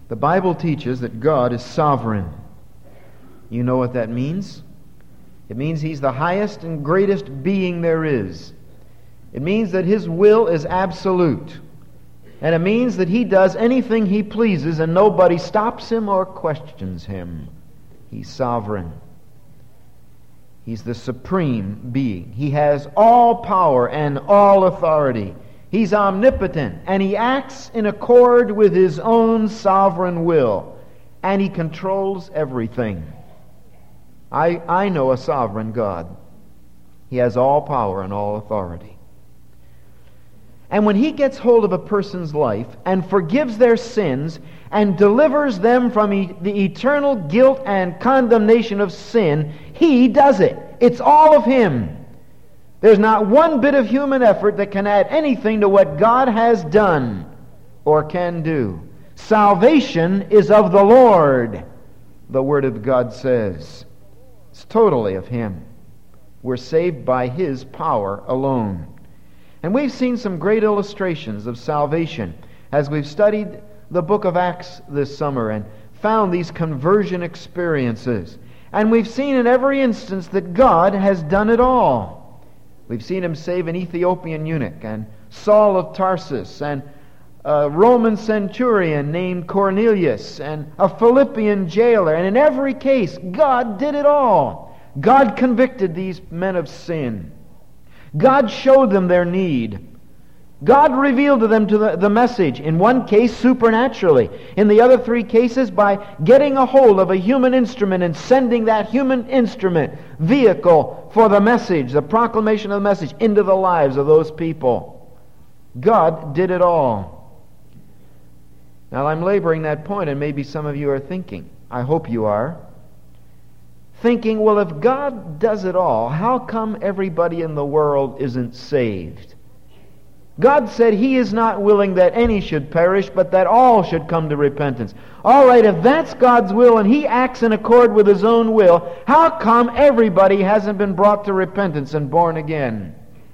The Bible teaches that God is sovereign. You know what that means? It means He's the highest and greatest being there is. It means that His will is absolute. And it means that He does anything He pleases and nobody stops Him or questions Him. He's sovereign. He's the supreme being. He has all power and all authority. He's omnipotent, and He acts in accord with His own sovereign will, and He controls everything. I know a sovereign God. He has all power and all authority. And when He gets hold of a person's life and forgives their sins and delivers them from the eternal guilt and condemnation of sin, He does it. It's all of Him. There's not one bit of human effort that can add anything to what God has done or can do. Salvation is of the Lord, the Word of God says. It's totally of Him. We're saved by His power alone. And we've seen some great illustrations of salvation as we've studied the book of Acts this summer and found these conversion experiences. And we've seen in every instance that God has done it all. We've seen Him save an Ethiopian eunuch and Saul of Tarsus and a Roman centurion named Cornelius and a Philippian jailer. And in every case, God did it all. God convicted these men of sin. God showed them their need. God revealed to them the message, in one case supernaturally, in the other three cases by getting a hold of a human instrument and sending that human instrument, vehicle for the message, the proclamation of the message, into the lives of those people. God did it all. Now I'm laboring that point, and maybe some of you are thinking, I hope you are, thinking, well, if God does it all, how come everybody in the world isn't saved? God said He is not willing that any should perish, but that all should come to repentance. All right, if that's God's will and He acts in accord with His own will, how come everybody hasn't been brought to repentance and born again?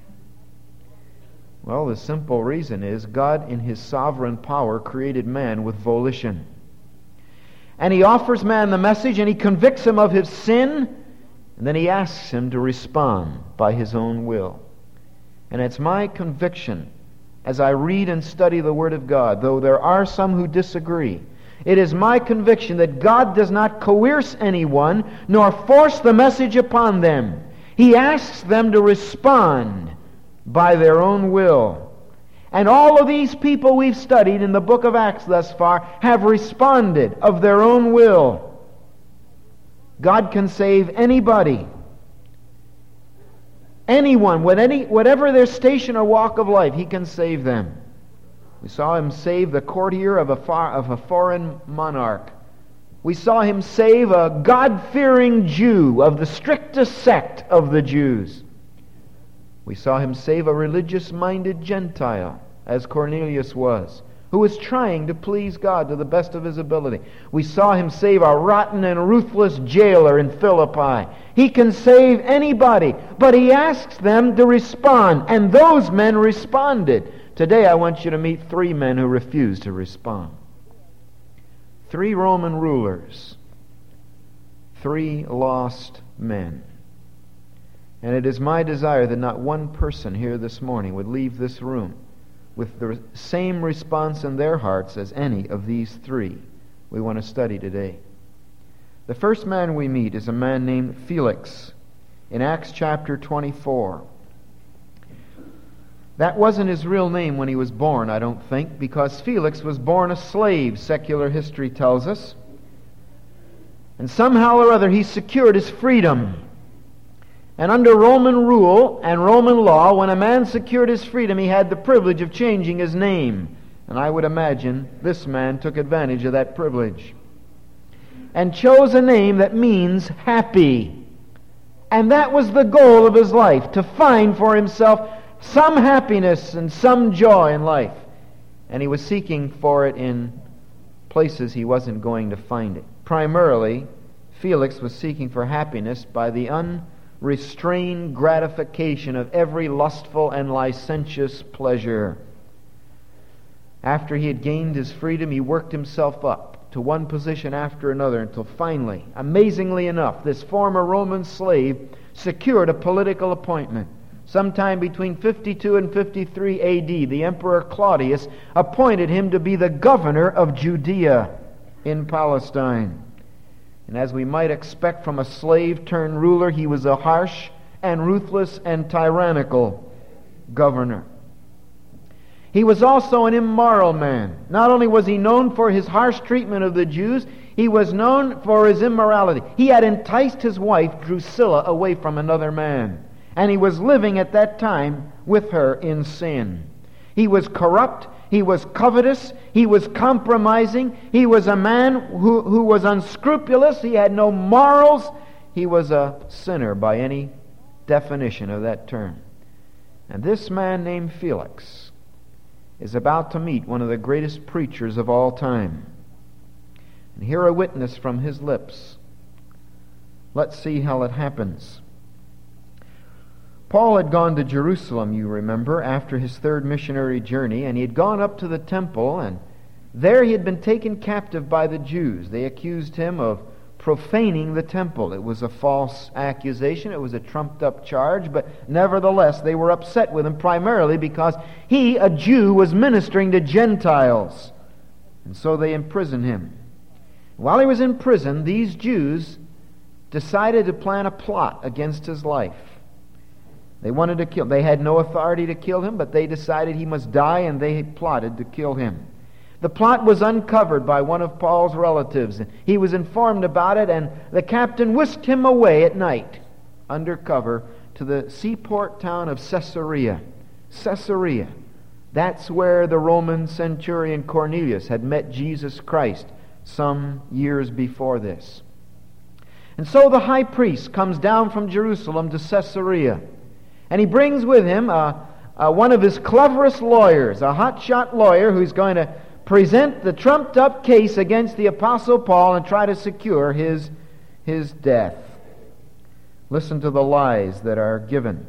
Well, the simple reason is God in His sovereign power created man with volition. And He offers man the message and He convicts him of his sin, and then He asks him to respond by his own will. And it's my conviction, as I read and study the Word of God, though there are some who disagree, it is my conviction that God does not coerce anyone, nor force the message upon them. He asks them to respond by their own will. And all of these people we've studied in the book of Acts thus far have responded of their own will. God can save anybody. Anyone, whatever their station or walk of life, He can save them. We saw Him save the courtier of a foreign monarch. We saw Him save a God-fearing Jew of the strictest sect of the Jews. We saw Him save a religious-minded Gentile, as Cornelius was, who was trying to please God to the best of his ability. We saw Him save a rotten and ruthless jailer in Philippi. He can save anybody, but He asks them to respond, and those men responded. Today I want you to meet three men who refused to respond. 3 Roman rulers, 3 lost men. And it is my desire that not one person here this morning would leave this room with the same response in their hearts as any of these 3 we want to study today. The first man we meet is a man named Felix in Acts chapter 24. That wasn't his real name when he was born, I don't think, because Felix was born a slave, secular history tells us. And somehow or other he secured his freedom. And under Roman rule and Roman law, when a man secured his freedom, he had the privilege of changing his name. And I would imagine this man took advantage of that privilege and chose a name that means happy. And that was the goal of his life, to find for himself some happiness and some joy in life. And he was seeking for it in places he wasn't going to find it. Primarily, Felix was seeking for happiness by the unrestrained gratification of every lustful and licentious pleasure. After he had gained his freedom, he worked himself up to one position after another until finally, amazingly enough, this former Roman slave secured a political appointment. Sometime between 52 and 53 A.D., the Emperor Claudius appointed him to be the governor of Judea in Palestine. And as we might expect from a slave-turned-ruler, he was a harsh and ruthless and tyrannical governor. He was also an immoral man. Not only was he known for his harsh treatment of the Jews, he was known for his immorality. He had enticed his wife, Drusilla, away from another man. And he was living at that time with her in sin. He was corrupt. He was covetous. He was compromising. He was a man who was unscrupulous. He had no morals. He was a sinner by any definition of that term. And this man named Felix is about to meet one of the greatest preachers of all time and hear a witness from his lips. Let's see how it happens. Paul had gone to Jerusalem, you remember, after his third missionary journey, and he had gone up to the temple, and there he had been taken captive by the Jews. They accused him of profaning the temple. It was a false accusation. It was a trumped-up charge, but nevertheless they were upset with him primarily because he, a Jew, was ministering to Gentiles. And so they imprisoned him. While he was in prison, these Jews decided to plan a plot against his life. They wanted to kill him. They had no authority to kill him, but they decided he must die, and they plotted to kill him. The plot was uncovered by one of Paul's relatives. He was informed about it, and the captain whisked him away at night, under cover, to the seaport town of Caesarea. Caesarea. That's where the Roman centurion Cornelius had met Jesus Christ some years before this. And so the high priest comes down from Jerusalem to Caesarea, and he brings with him one of his cleverest lawyers, a hotshot lawyer who's going to present the trumped-up case against the Apostle Paul and try to secure his death. Listen to the lies that are given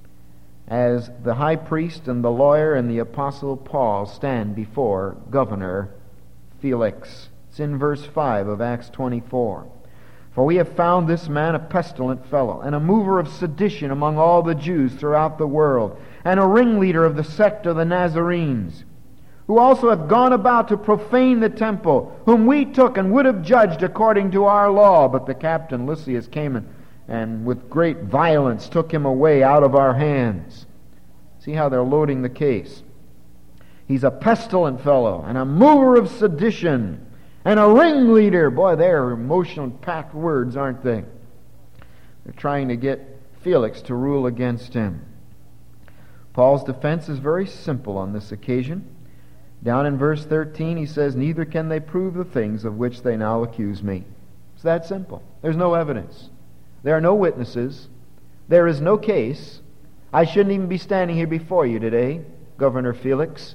as the high priest and the lawyer and the Apostle Paul stand before Governor Felix. It's in verse 5 of Acts 24. For we have found this man a pestilent fellow, and a mover of sedition among all the Jews throughout the world, and a ringleader of the sect of the Nazarenes, who also hath gone about to profane the temple, whom we took and would have judged according to our law. But the captain Lysias came and with great violence took him away out of our hands. See how they're loading the case. He's a pestilent fellow, and a mover of sedition, and a ringleader. Boy, they're emotion-packed words, aren't they? They're trying to get Felix to rule against him. Paul's defense is very simple on this occasion. Down in verse 13 he says, neither can they prove the things of which they now accuse me. It's that simple. There's no evidence. There are no witnesses. There is no case. I shouldn't even be standing here before you today, Governor Felix.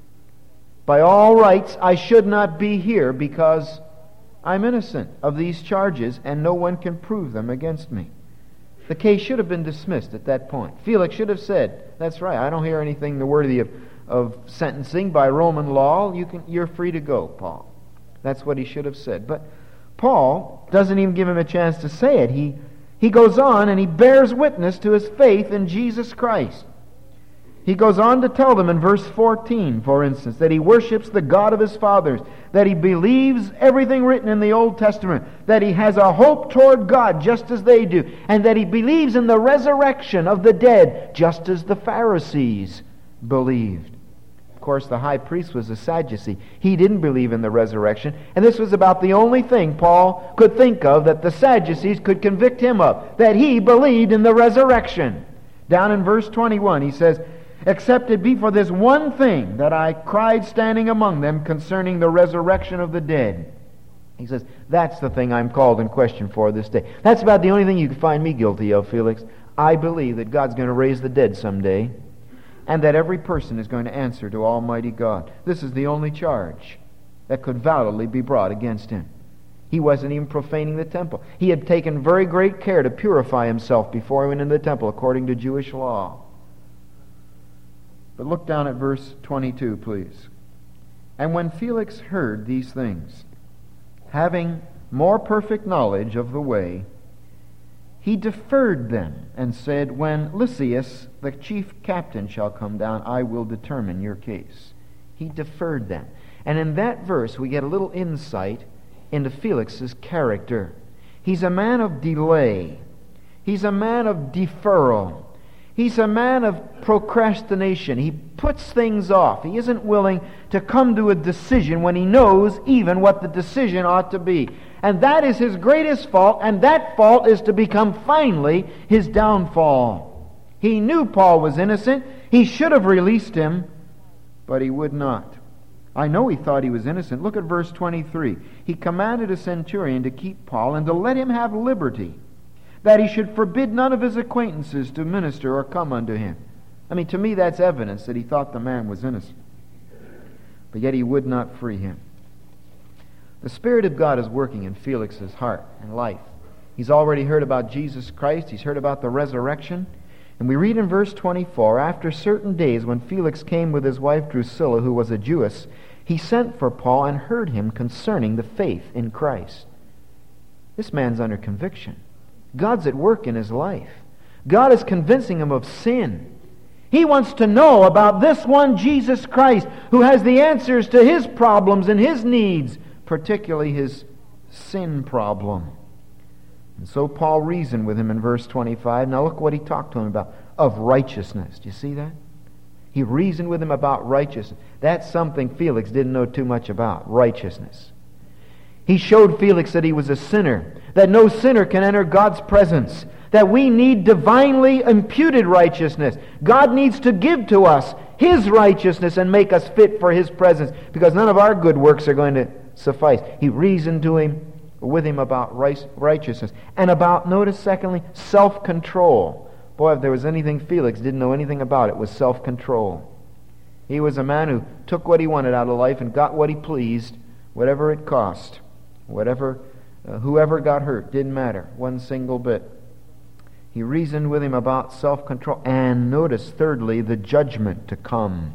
By all rights, I should not be here because I'm innocent of these charges and no one can prove them against me. The case should have been dismissed at that point. Felix should have said, that's right, I don't hear anything worthy of sentencing by Roman law. You're free to go, Paul. That's what he should have said. But Paul doesn't even give him a chance to say it. He goes on and he bears witness to his faith in Jesus Christ. He goes on to tell them in verse 14, for instance, that he worships the God of his fathers, that he believes everything written in the Old Testament, that he has a hope toward God just as they do, and that he believes in the resurrection of the dead just as the Pharisees believed. Of course, the high priest was a Sadducee. He didn't believe in the resurrection, and this was about the only thing Paul could think of that the Sadducees could convict him of, that he believed in the resurrection. Down in verse 21, he says, except it be for this one thing that I cried standing among them concerning the resurrection of the dead. He says, that's the thing I'm called in question for this day. That's about the only thing you can find me guilty of, Felix. I believe that God's going to raise the dead someday, and that every person is going to answer to Almighty God. This is the only charge that could validly be brought against him. He wasn't even profaning the temple. He had taken very great care to purify himself before he went into the temple according to Jewish law. But look down at verse 22, please. And when Felix heard these things, having more perfect knowledge of the way, he deferred them and said, when Lysias, the chief captain, shall come down, I will determine your case. He deferred them. And in that verse, we get a little insight into Felix's character. He's a man of delay. He's a man of deferral. He's a man of procrastination. He puts things off. He isn't willing to come to a decision when he knows even what the decision ought to be. And that is his greatest fault, and that fault is to become finally his downfall. He knew Paul was innocent. He should have released him, but he would not. I know he thought he was innocent. Look at verse 23. He commanded a centurion to keep Paul and to let him have liberty, that he should forbid none of his acquaintances to minister or come unto him. I mean, to me that's evidence that he thought the man was innocent. But yet he would not free him. The Spirit of God is working in Felix's heart and life. He's already heard about Jesus Christ. He's heard about the resurrection. And we read in verse 24, after certain days when Felix came with his wife Drusilla, who was a Jewess, he sent for Paul and heard him concerning the faith in Christ. This man's under conviction. God's at work in his life. God is convincing him of sin. He wants to know about this one Jesus Christ who has the answers to his problems and his needs, particularly his sin problem. And so Paul reasoned with him in verse 25. Now look what he talked to him about. Of righteousness. Do you see that? He reasoned with him about righteousness. That's something Felix didn't know too much about. Righteousness. He showed Felix that he was a sinner, that no sinner can enter God's presence, that we need divinely imputed righteousness. God needs to give to us His righteousness and make us fit for His presence, because none of our good works are going to suffice. He reasoned with him about righteousness and about, notice secondly, self-control. Boy, if there was anything Felix didn't know anything about, it was self-control. He was a man who took what he wanted out of life and got what he pleased, whatever it cost. Whoever got hurt, didn't matter, one single bit. He reasoned with him about self-control and, notice thirdly, the judgment to come.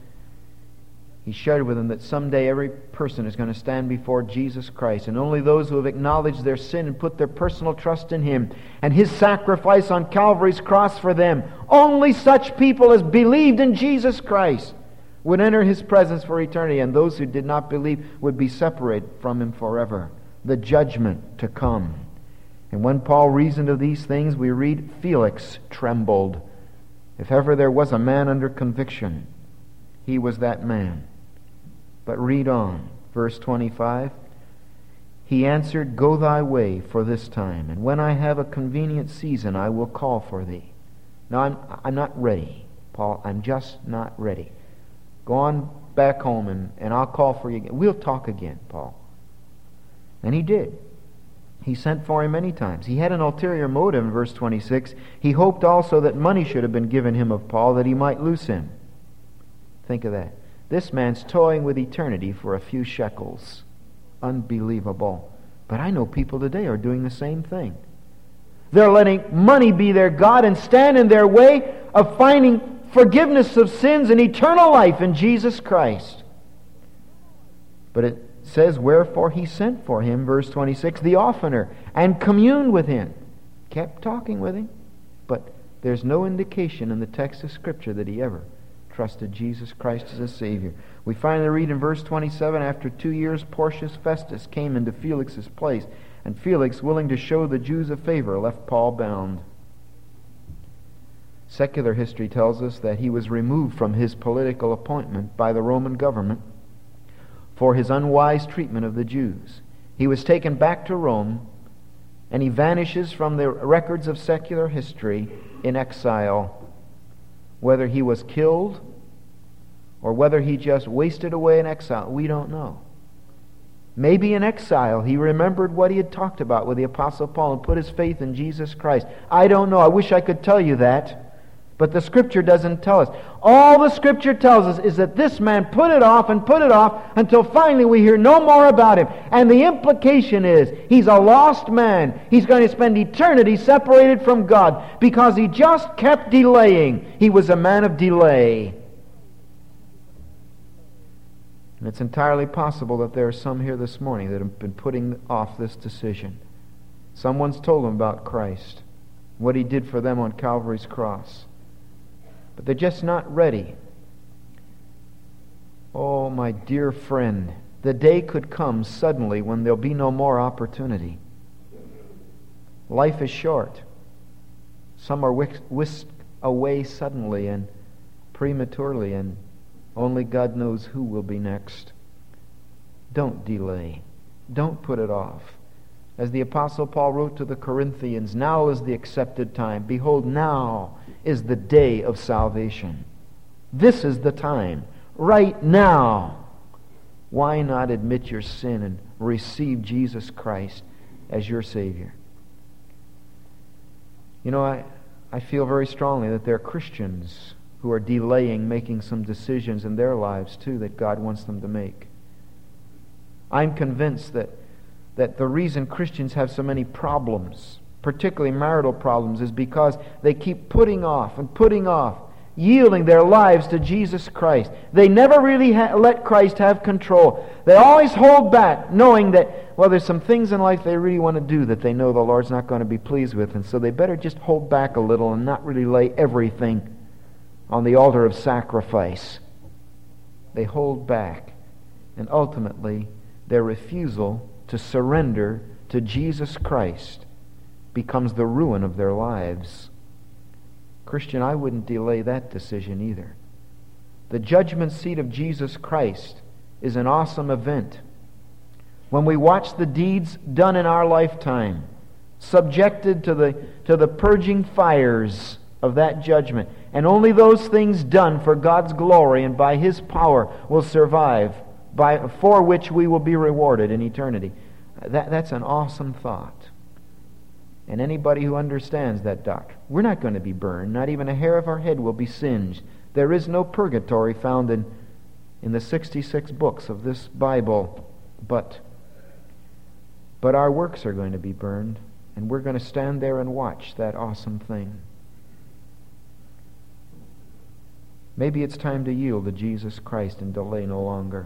He shared with him that someday every person is going to stand before Jesus Christ, and only those who have acknowledged their sin and put their personal trust in Him and His sacrifice on Calvary's cross for them, only such people as believed in Jesus Christ would enter His presence for eternity, and those who did not believe would be separated from Him forever. The judgment to come. And when Paul reasoned of these things, we read, Felix trembled. If ever there was a man under conviction, he was that man. But read on, verse 25. He answered, Go thy way for this time, and when I have a convenient season, I will call for thee. Now, I'm not ready, Paul. I'm just not ready. Go on back home, and I'll call for you again. We'll talk again, Paul. And he did. He sent for him many times. He had an ulterior motive in verse 26. He hoped also that money should have been given him of Paul, that he might loose him. Think of that. This man's toying with eternity for a few shekels. Unbelievable. But I know people today are doing the same thing. They're letting money be their God and stand in their way of finding forgiveness of sins and eternal life in Jesus Christ. But it says, Wherefore he sent for him, verse 26, the oftener, and communed with him. Kept talking with him. But there's no indication in the text of Scripture that he ever trusted Jesus Christ as a Savior. We finally read in verse 27, after 2 years, Porcius Festus came into Felix's place, and Felix, willing to show the Jews a favor, left Paul bound. Secular history tells us that he was removed from his political appointment by the Roman government for his unwise treatment of the Jews. He was taken back to Rome, and he vanishes from the records of secular history in exile. Whether he was killed or whether he just wasted away in exile, we don't know. Maybe in exile he remembered what he had talked about with the Apostle Paul and put his faith in Jesus Christ. I don't know. I wish I could tell you that. But the Scripture doesn't tell us. All the Scripture tells us is that this man put it off until finally we hear no more about him. And the implication is he's a lost man. He's going to spend eternity separated from God because he just kept delaying. He was a man of delay. And it's entirely possible that there are some here this morning that have been putting off this decision. Someone's told them about Christ, what He did for them on Calvary's cross. But they're just not ready. Oh, my dear friend, the day could come suddenly when there'll be no more opportunity. Life is short. Some are whisked away suddenly and prematurely, and only God knows who will be next. Don't delay. Don't put it off. As the Apostle Paul wrote to the Corinthians, now is the accepted time. Behold, now is the day of salvation. This is the time. Right now. Why not admit your sin and receive Jesus Christ as your Savior? You know, I feel very strongly that there are Christians who are delaying making some decisions in their lives too that God wants them to make. I'm convinced that the reason Christians have so many problems, particularly marital problems, is because they keep putting off, yielding their lives to Jesus Christ. They never really let Christ have control. They always hold back, knowing that, well, there's some things in life they really want to do that they know the Lord's not going to be pleased with, and so they better just hold back a little and not really lay everything on the altar of sacrifice. They hold back, and ultimately their refusal to surrender to Jesus Christ becomes the ruin of their lives. Christian, I wouldn't delay that decision either. The judgment seat of Jesus Christ is an awesome event. When we watch the deeds done in our lifetime, subjected to the purging fires of that judgment, and only those things done for God's glory and by His power will survive, for which we will be rewarded in eternity. That's an awesome thought. And anybody who understands that doctrine, we're not going to be burned. Not even a hair of our head will be singed. There is no purgatory found in the 66 books of this Bible. But our works are going to be burned, and we're going to stand there and watch that awesome thing. Maybe it's time to yield to Jesus Christ and delay no longer.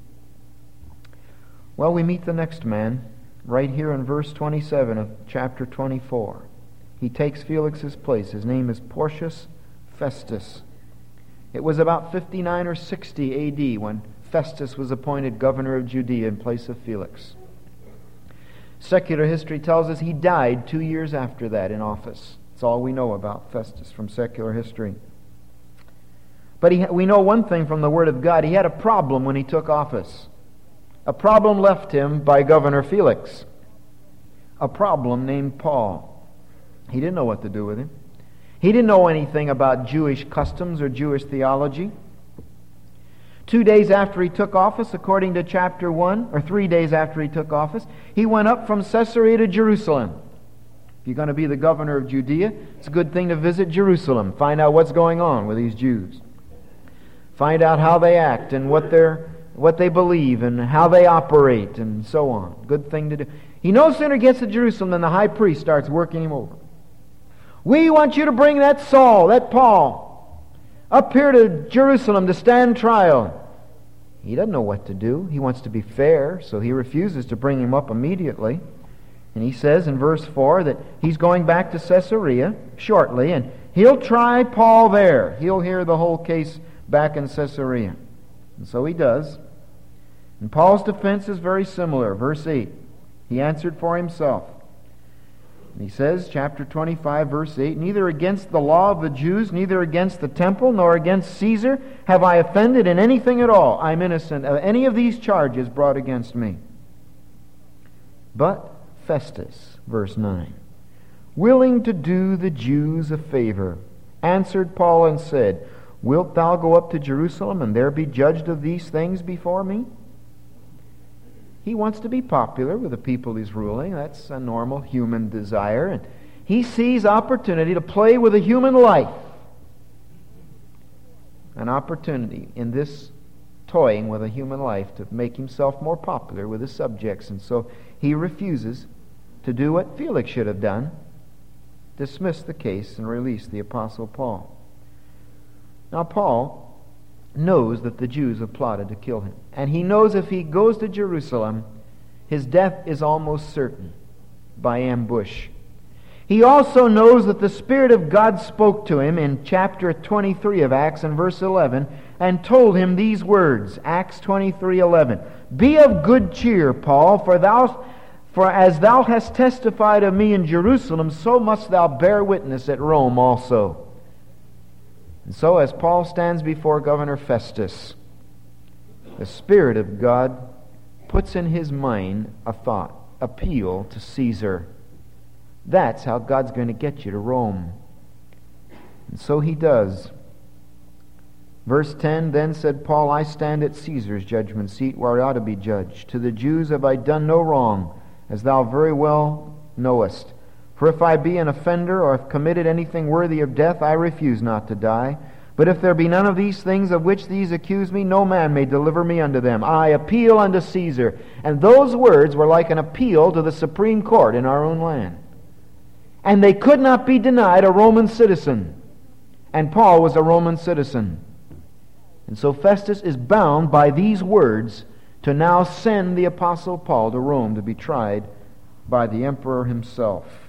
Well, we meet the next man right here in verse 27 of chapter 24. He takes Felix's place. His name is Porcius Festus. It was about 59 or 60 A.D. when Festus was appointed governor of Judea in place of Felix. Secular history tells us he died 2 years after that in office. That's all we know about Festus from secular history. But we know one thing from the Word of God. He had a problem when he took office. A problem left him by Governor Felix. A problem named Paul. He didn't know what to do with him. He didn't know anything about Jewish customs or Jewish theology. 2 days after he took office, according to chapter 1, or 3 days after he took office, he went up from Caesarea to Jerusalem. If you're going to be the governor of Judea, it's a good thing to visit Jerusalem. Find out what's going on with these Jews. Find out how they act and what they believe and how they operate and so on. Good thing to do. He no sooner gets to Jerusalem than the high priest starts working him over. We want you to bring that Paul, up here to Jerusalem to stand trial. He doesn't know what to do. He wants to be fair, so he refuses to bring him up immediately. And he says in verse 4 that he's going back to Caesarea shortly, and he'll try Paul there. He'll hear the whole case back in Caesarea. And so he does. And Paul's defense is very similar. Verse 8, he answered for himself. And he says, chapter 25, verse 8, neither against the law of the Jews, neither against the temple, nor against Caesar have I offended in anything at all. I'm innocent of any of these charges brought against me. But Festus, verse 9, willing to do the Jews a favor, answered Paul and said, wilt thou go up to Jerusalem and there be judged of these things before me? He wants to be popular with the people he's ruling. That's a normal human desire. And he sees opportunity to play with a human life. An opportunity in this toying with a human life to make himself more popular with his subjects. And so he refuses to do what Felix should have done, dismiss the case and release the Apostle Paul. Now Paul knows that the Jews have plotted to kill him. And he knows if he goes to Jerusalem, his death is almost certain by ambush. He also knows that the Spirit of God spoke to him in chapter 23 of Acts and verse 11 and told him these words, Acts 23:11, "Be of good cheer, Paul, for as thou hast testified of me in Jerusalem, so must thou bear witness at Rome also." And so as Paul stands before Governor Festus, the Spirit of God puts in his mind a thought, appeal to Caesar. That's how God's going to get you to Rome. And so he does. Verse 10, "Then said Paul, I stand at Caesar's judgment seat, where I ought to be judged. To the Jews have I done no wrong, as thou very well knowest. For if I be an offender, or have committed anything worthy of death, I refuse not to die. But if there be none of these things of which these accuse me, no man may deliver me unto them. I appeal unto Caesar." And those words were like an appeal to the Supreme Court in our own land. And they could not be denied a Roman citizen. And Paul was a Roman citizen. And so Festus is bound by these words to now send the Apostle Paul to Rome to be tried by the emperor himself.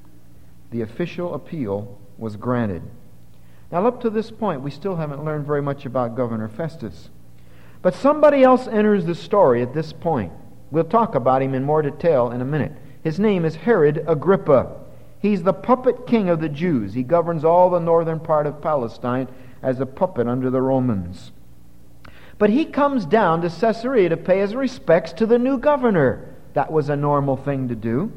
The official appeal was granted. Now up to this point, we still haven't learned very much about Governor Festus. But somebody else enters the story at this point. We'll talk about him in more detail in a minute. His name is Herod Agrippa. He's the puppet king of the Jews. He governs all the northern part of Palestine as a puppet under the Romans. But he comes down to Caesarea to pay his respects to the new governor. That was a normal thing to do.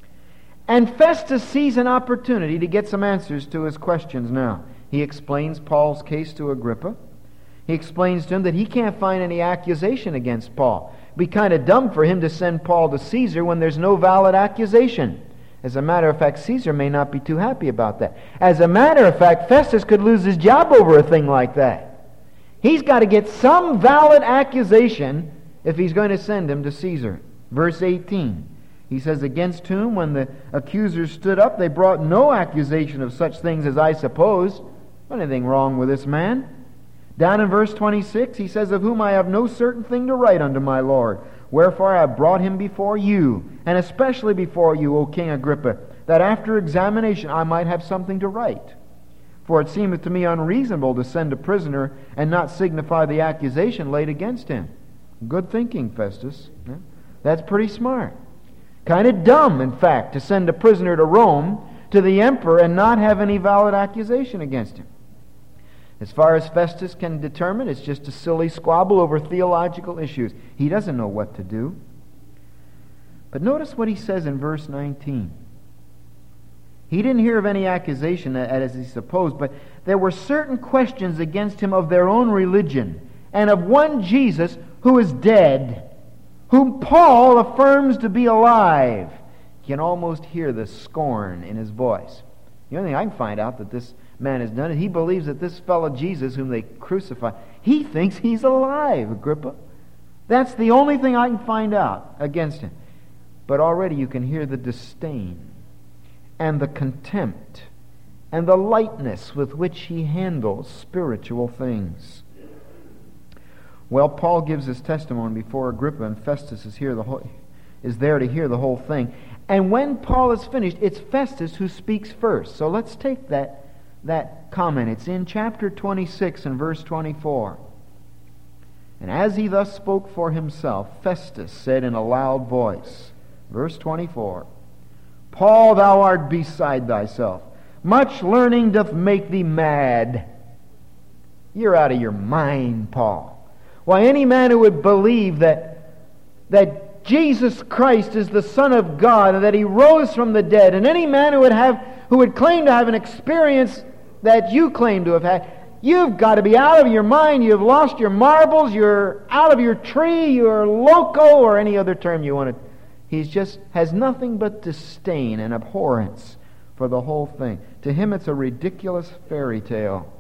And Festus sees an opportunity to get some answers to his questions now. He explains Paul's case to Agrippa. He explains to him that he can't find any accusation against Paul. It'd be kind of dumb for him to send Paul to Caesar when there's no valid accusation. As a matter of fact, Caesar may not be too happy about that. As a matter of fact, Festus could lose his job over a thing like that. He's got to get some valid accusation if he's going to send him to Caesar. Verse 18, he says, "Against whom, when the accusers stood up, they brought no accusation of such things as I supposed." Anything wrong with this man? Down in verse 26, he says, "Of whom I have no certain thing to write unto my Lord. Wherefore I have brought him before you, and especially before you, O King Agrippa, that after examination I might have something to write. For it seemeth to me unreasonable to send a prisoner and not signify the accusation laid against him." Good thinking, Festus. Yeah? That's pretty smart. Kind of dumb, in fact, to send a prisoner to Rome, to the emperor, and not have any valid accusation against him. As far as Festus can determine, it's just a silly squabble over theological issues. He doesn't know what to do. But notice what he says in verse 19. He didn't hear of any accusation as he supposed, but there were certain questions against him of their own religion, and of one Jesus who is dead, whom Paul affirms to be alive. You can almost hear the scorn in his voice. The only thing I can find out that this man has done is he believes that this fellow Jesus whom they crucified, he thinks he's alive, Agrippa. That's the only thing I can find out against him. But already you can hear the disdain and the contempt and the lightness with which he handles spiritual things. Well, Paul gives his testimony before Agrippa, and Festus is there to hear the whole thing. And when Paul is finished, it's Festus who speaks first. So let's take that comment. It's in chapter 26 and verse 24. "And as he thus spoke for himself, Festus said in a loud voice," verse 24, "Paul, thou art beside thyself. Much learning doth make thee mad." You're out of your mind, Paul. Why, any man who would believe that Jesus Christ is the Son of God and that He rose from the dead, and any man who would claim to have an experience that you claim to have had, you've got to be out of your mind. You've lost your marbles. You're out of your tree. You're loco, or any other term you want to. He just has nothing but disdain and abhorrence for the whole thing. To him, it's a ridiculous fairy tale.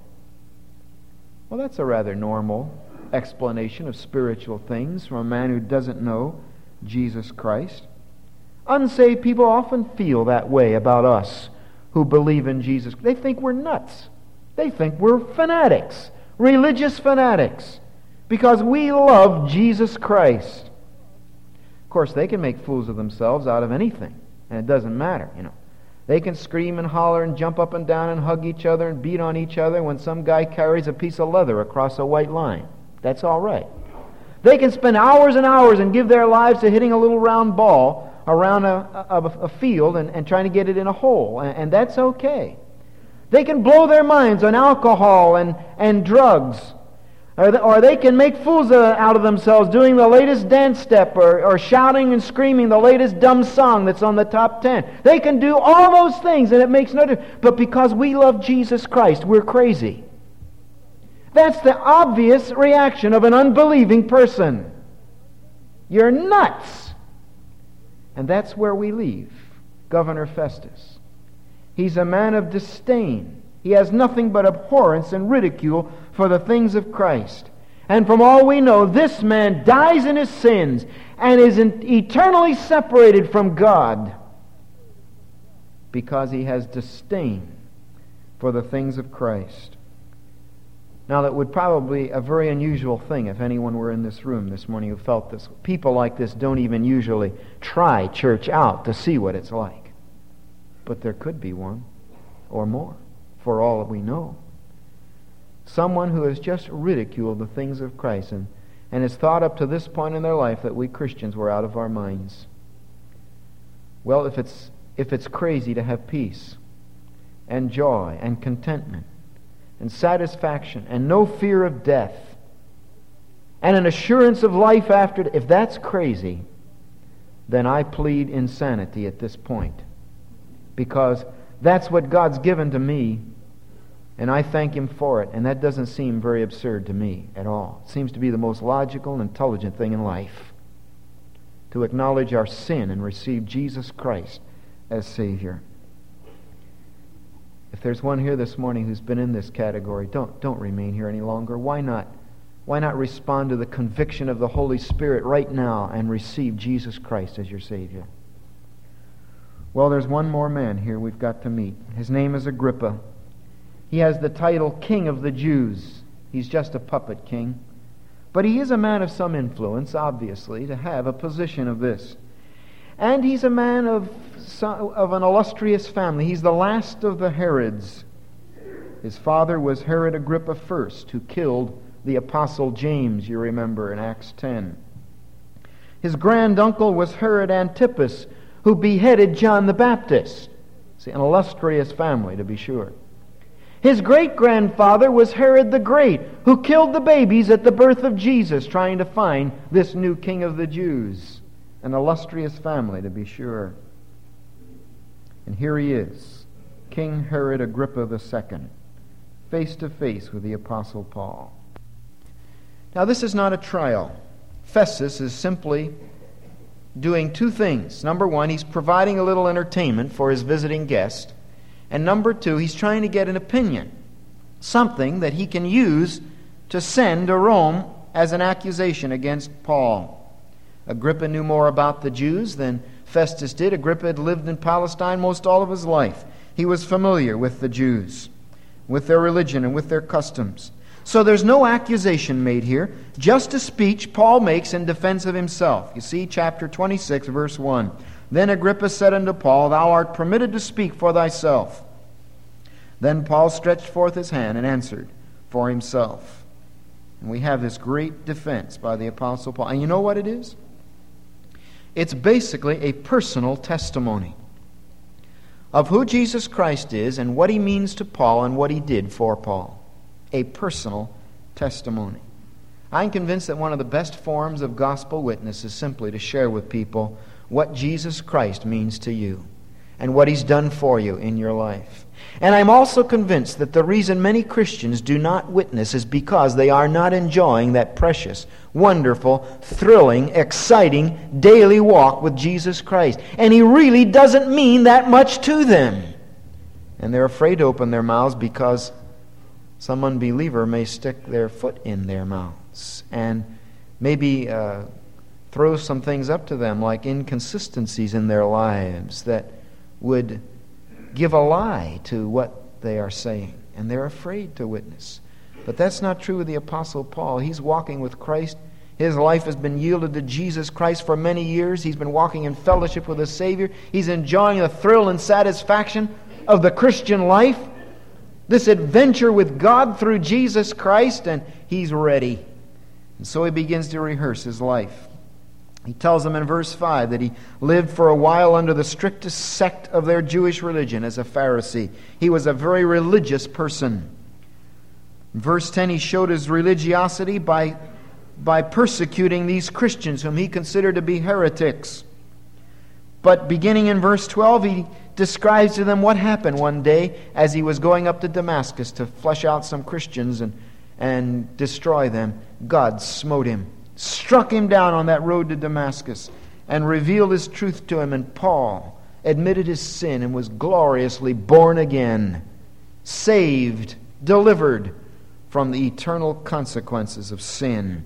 Well, that's a rather normal explanation of spiritual things from a man who doesn't know Jesus Christ. Unsaved people often feel that way about us who believe in Jesus. They think we're nuts. They think we're fanatics. religious fanatics, because we love Jesus Christ. Of course, they can make fools of themselves out of anything, and it doesn't matter, They can scream and holler and jump up and down and hug each other and beat on each other when some guy carries a piece of leather across a white line. That's all right. They can spend hours and hours and give their lives to hitting a little round ball around a field and trying to get it in a hole, and that's okay. They can blow their minds on alcohol and drugs, or they can make fools out of themselves doing the latest dance step or shouting and screaming the latest dumb song that's on the top 10. They can do all those things, and it makes no difference. But because we love Jesus Christ, we're crazy. That's the obvious reaction of an unbelieving person. You're nuts. And that's where we leave Governor Festus. He's a man of disdain. He has nothing but abhorrence and ridicule for the things of Christ. And from all we know, this man dies in his sins and is eternally separated from God because he has disdain for the things of Christ. Now, that would probably be a very unusual thing if anyone were in this room this morning who felt this. People like this don't even usually try church out to see what it's like. But there could be one or more, for all that we know. Someone who has just ridiculed the things of Christ and has thought up to this point in their life that we Christians were out of our minds. Well, if it's crazy to have peace and joy and contentment and satisfaction and no fear of death and an assurance of life after, if that's crazy, then I plead insanity at this point, because that's what God's given to me, and I thank Him for it, and that doesn't seem very absurd to me at all. It seems to be the most logical and intelligent thing in life, to acknowledge our sin and receive Jesus Christ as Savior. If there's one here this morning who's been in this category, don't remain here any longer. Why not? Why not respond to the conviction of the Holy Spirit right now and receive Jesus Christ as your Savior? Well, there's one more man here we've got to meet. His name is Agrippa. He has the title King of the Jews. He's just a puppet king. But he is a man of some influence, obviously, to have a position of this. And he's a man of an illustrious family. He's the last of the Herods. His father was Herod Agrippa I, who killed the Apostle James, you remember, in Acts 10. His granduncle was Herod Antipas, who beheaded John the Baptist. See, an illustrious family, to be sure. His great-grandfather was Herod the Great, who killed the babies at the birth of Jesus, trying to find this new king of the Jews. An illustrious family, to be sure. And here he is, King Herod Agrippa II, face to face with the Apostle Paul. Now, this is not a trial. Festus is simply doing two things. Number one, he's providing a little entertainment for his visiting guest. And number two, he's trying to get an opinion, something that he can use to send to Rome as an accusation against Paul. Agrippa knew more about the Jews than Festus did. Agrippa had lived in Palestine most all of his life. He was familiar with the Jews, with their religion and with their customs. So there's no accusation made here, just a speech Paul makes in defense of himself. You see, chapter 26, verse 1. Then Agrippa said unto Paul, Thou art permitted to speak for thyself. Then Paul stretched forth his hand and answered for himself. And we have this great defense by the Apostle Paul. And you know what it is? It's basically a personal testimony of who Jesus Christ is and what He means to Paul and what He did for Paul. A personal testimony. I'm convinced that one of the best forms of gospel witness is simply to share with people what Jesus Christ means to you and what He's done for you in your life. And I'm also convinced that the reason many Christians do not witness is because they are not enjoying that precious, wonderful, thrilling, exciting daily walk with Jesus Christ. And He really doesn't mean that much to them. And they're afraid to open their mouths because some unbeliever may stick their foot in their mouths and maybe throw some things up to them like inconsistencies in their lives that would give a lie to what they are saying. And they're afraid to witness. But that's not true with the Apostle Paul. He's walking with Christ. His life has been yielded to Jesus Christ for many years. He's been walking in fellowship with his Savior. He's enjoying the thrill and satisfaction of the Christian life, this adventure with God through Jesus Christ, and he's ready. And so he begins to rehearse his life. He tells them in verse 5 that he lived for a while under the strictest sect of their Jewish religion as a Pharisee. He was a very religious person. In verse 10, he showed his religiosity by persecuting these Christians whom he considered to be heretics. But beginning in verse 12, he describes to them what happened one day as he was going up to Damascus to flush out some Christians and destroy them. God smote him, struck him down on that road to Damascus, and revealed his truth to him. And Paul admitted his sin and was gloriously born again, saved, delivered from the eternal consequences of sin.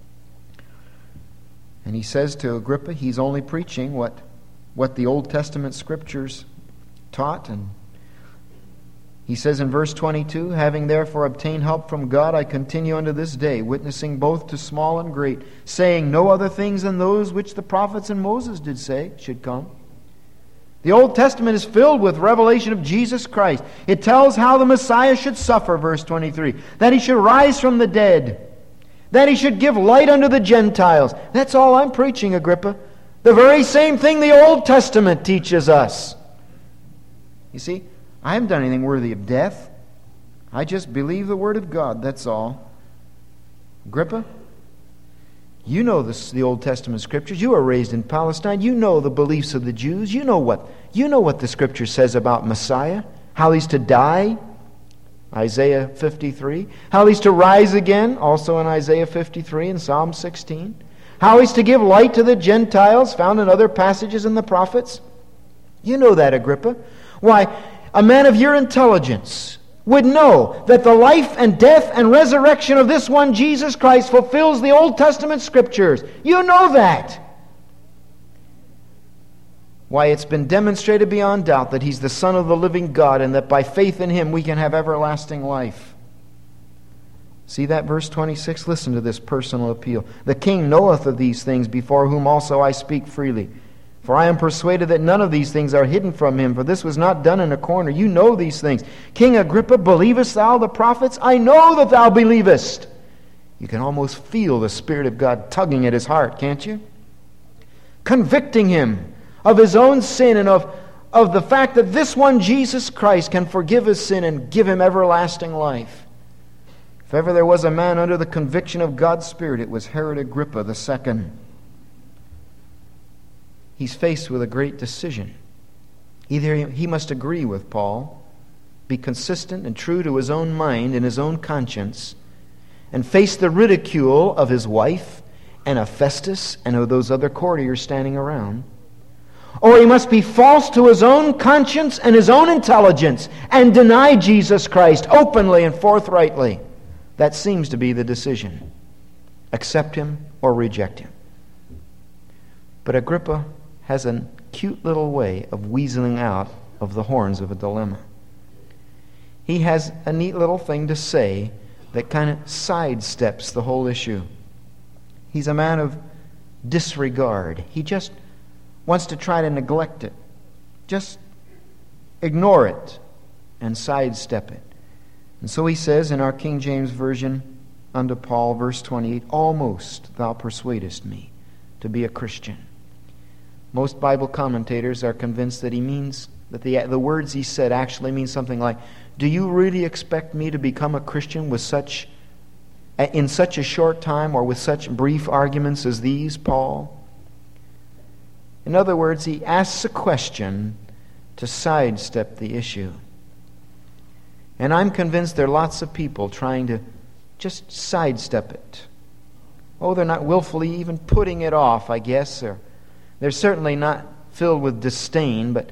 And he says to Agrippa, he's only preaching what the Old Testament Scriptures taught. And he says in verse 22, having therefore obtained help from God, I continue unto this day, witnessing both to small and great, saying no other things than those which the prophets and Moses did say should come. The Old Testament is filled with revelation of Jesus Christ. It tells how the Messiah should suffer, verse 23, that he should rise from the dead, that he should give light unto the Gentiles. That's all I'm preaching, Agrippa. The very same thing the Old Testament teaches us. You see, I haven't done anything worthy of death. I just believe the Word of God, that's all. Agrippa, you know the Old Testament Scriptures. You were raised in Palestine. You know the beliefs of the Jews. You know what the Scripture says about Messiah, how he's to die, Isaiah 53, how he's to rise again, also in Isaiah 53 and Psalm 16, how he's to give light to the Gentiles, found in other passages in the prophets. You know that, Agrippa. Why, a man of your intelligence would know that the life and death and resurrection of this one Jesus Christ fulfills the Old Testament Scriptures. You know that. Why, it's been demonstrated beyond doubt that he's the Son of the living God, and that by faith in him we can have everlasting life. See that verse 26? Listen to this personal appeal. The king knoweth of these things, before whom also I speak freely. For I am persuaded that none of these things are hidden from him, for this was not done in a corner. You know these things. King Agrippa, believest thou the prophets? I know that thou believest. You can almost feel the Spirit of God tugging at his heart, can't you? Convicting him of his own sin and of the fact that this one Jesus Christ can forgive his sin and give him everlasting life. If ever there was a man under the conviction of God's Spirit, it was Herod Agrippa II. He's faced with a great decision. Either he must agree with Paul, be consistent and true to his own mind and his own conscience, and face the ridicule of his wife and of Festus and of those other courtiers standing around, or he must be false to his own conscience and his own intelligence and deny Jesus Christ openly and forthrightly. That seems to be the decision. Accept him or reject him. But Agrippa has a cute little way of weaseling out of the horns of a dilemma. He has a neat little thing to say that kind of sidesteps the whole issue. He's a man of disregard. He just wants to try to neglect it. Just ignore it and sidestep it. And so he says in our King James Version unto Paul, verse 28, almost thou persuadest me to be a Christian. Most Bible commentators are convinced that he means, that the words he said actually mean something like, do you really expect me to become a Christian in such a short time or with such brief arguments as these, Paul? In other words, he asks a question to sidestep the issue. And I'm convinced there are lots of people trying to just sidestep it. Oh, they're not willfully even putting it off, I guess, or they're certainly not filled with disdain, but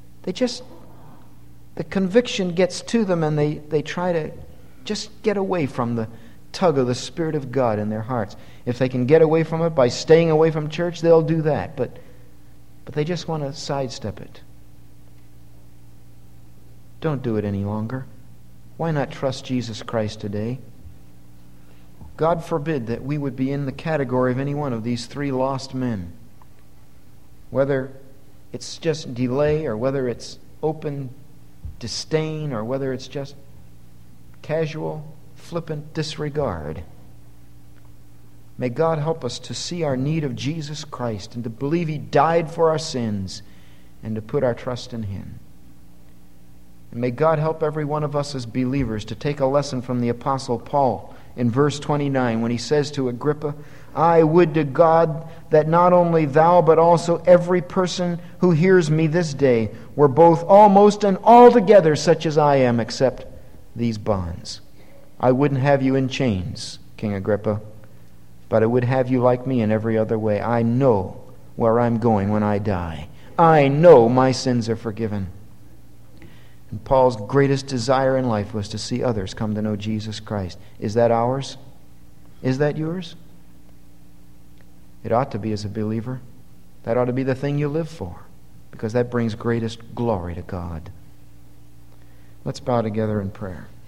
the conviction gets to them and they try to just get away from the tug of the Spirit of God in their hearts. If they can get away from it by staying away from church, they'll do that, but they just want to sidestep it. Don't do it any longer. Why not trust Jesus Christ today? God forbid that we would be in the category of any one of these three lost men. Whether it's just delay, or whether it's open disdain, or whether it's just casual, flippant disregard. May God help us to see our need of Jesus Christ and to believe He died for our sins and to put our trust in Him. And may God help every one of us as believers to take a lesson from the Apostle Paul in verse 29 when he says to Agrippa, I would to God that not only thou but also every person who hears me this day were both almost and altogether such as I am, except these bonds. I wouldn't have you in chains, King Agrippa, but I would have you like me in every other way. I know where I'm going when I die. I know my sins are forgiven. And Paul's greatest desire in life was to see others come to know Jesus Christ. Is that ours? Is that yours? It ought to be as a believer. That ought to be the thing you live for, because that brings greatest glory to God. Let's bow together in prayer.